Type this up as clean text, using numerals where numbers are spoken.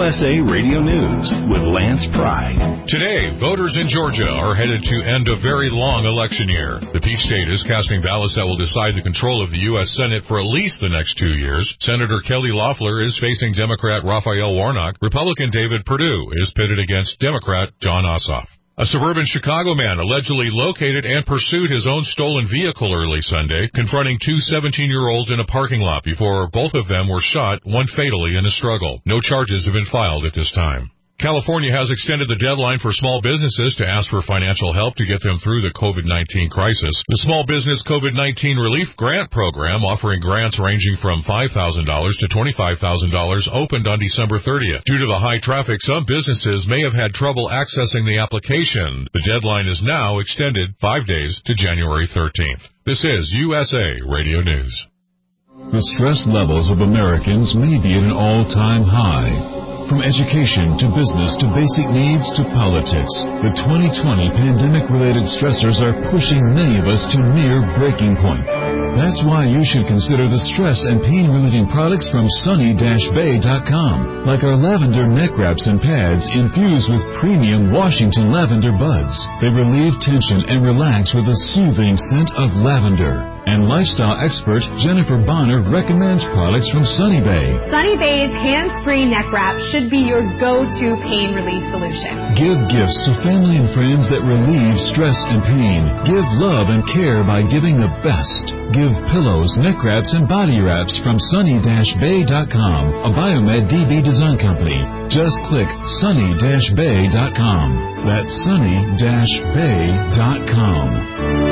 USA Radio News with Lance Pry. Today, voters in Georgia are headed to end a very long election year. The Peach State is casting ballots that will decide the control of the U.S. Senate for at least the next 2 years. Senator Kelly Loeffler is facing Democrat Raphael Warnock. Republican David Perdue is pitted against Democrat Jon Ossoff. A suburban Chicago man allegedly located and pursued his own stolen vehicle early Sunday, confronting two 17-year-olds in a parking lot before both of them were shot, one fatally in a struggle. No charges have been filed at this time. California has extended the deadline for small businesses to ask for financial help to get them through the COVID-19 crisis. The Small Business COVID-19 Relief Grant Program, offering grants ranging from $5,000 to $25,000, opened on December 30th. Due to the high traffic, some businesses may have had trouble accessing the application. The deadline is now extended 5 days to January 13th. This is USA Radio News. The stress levels of Americans may be at an all-time high. From education to business to basic needs to politics, the 2020 pandemic-related stressors are pushing many of us to near breaking point. That's why you should consider the stress and pain-relieving products from Sunny-Bay.com, like our lavender neck wraps and pads infused with premium Washington lavender buds. They relieve tension and relax with a soothing scent of lavender. And lifestyle expert Jennifer Bonner recommends products from Sunny Bay. Sunny Bay's hands-free neck wrap should be your go-to pain relief solution. Give gifts to family and friends that relieve stress and pain. Give love and care by giving the best. Give pillows, neck wraps, and body wraps from Sunny-Bay.com, a Biomed DB design company. Just click Sunny-Bay.com. That's Sunny-Bay.com.